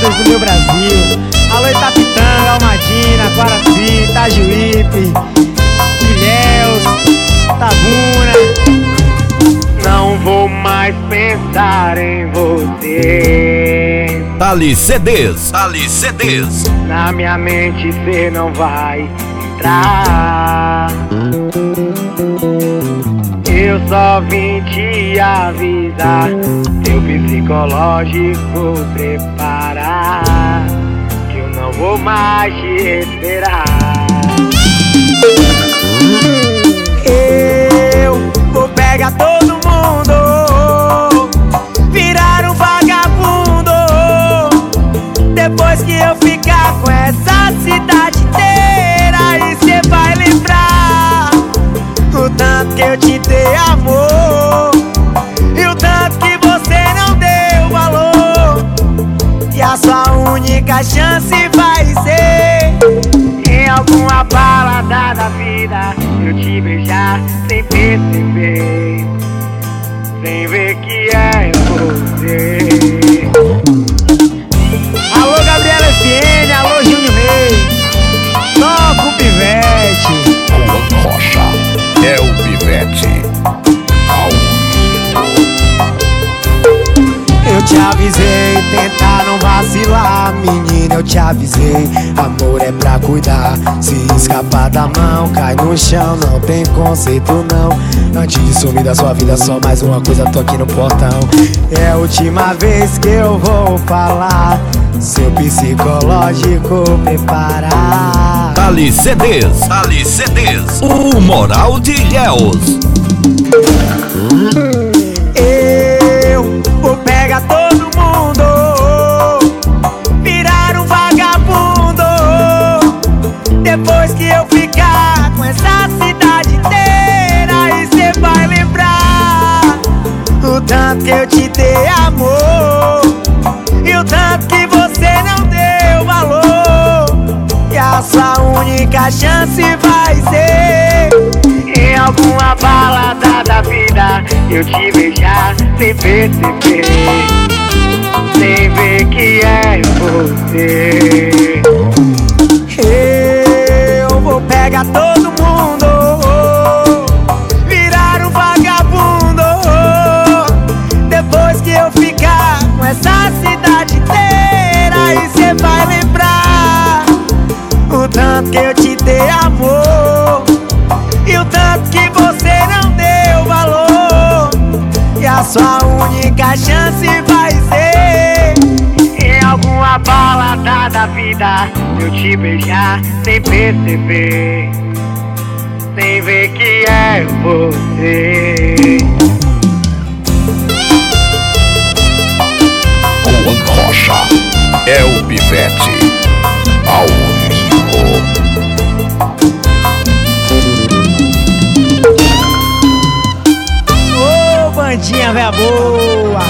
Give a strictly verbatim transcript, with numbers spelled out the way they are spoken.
quebradas do meu Brasil. Alô Itapitanga, Almadina, Guaraci, Itajuípe, Ilhéus, Tabuna. Não vou mais pensar em você. Dali C Ds, Dali C Ds. Na minha mente cê não vai entrar. Eu só vim te avisar, teu psicológico preparar, que eu não vou mais te esperar. Eu vou pegar todo mundo, virar um vagabundo, depois que eu ficar com essa cidade inteira. E cê vai lembrar o tanto que eu te dei amor e o tanto que você não deu valor. E a sua única chance vai ser em alguma balada da vida eu te beijar sem perceber, sem ver que é você. Alô Gabriela F N, alô Júnior Reis, toca o pivete. Juan Rocha é o pivete. Eu te avisei, tentar não vacilar, menina, eu te avisei. Amor é pra cuidar, se escapar da mão, cai no chão, não tem conceito não. Antes de sumir da sua vida, só mais uma coisa, tô aqui no portão. É a última vez que eu vou falar, seu psicológico preparar. Dali C Ds, Dali C Ds. O Moral de Ilhéus. Eu vou pegar todo mundo, virar um vagabundo, depois que eu ficar com essa cidade inteira. E cê vai lembrar o tanto que eu te dei amor e o tanto que você não deu valor. E a sua única chance vai ser em alguma balada da vida eu te beijar sem perceber, sem ver que é você. Eu vou pegar todo mundo, virar um vagabundo, depois que eu ficar com essa cidade inteira. E cê vai lembrar o tanto que eu te dei amor e o tanto que você não deu valor. E a sua única chance vai ser em alguma balada da vida eu te beijar sem perceber, sem ver que é você. Juan Rocha é o pivete. Ao vivo. Ô, bandinha véia boa.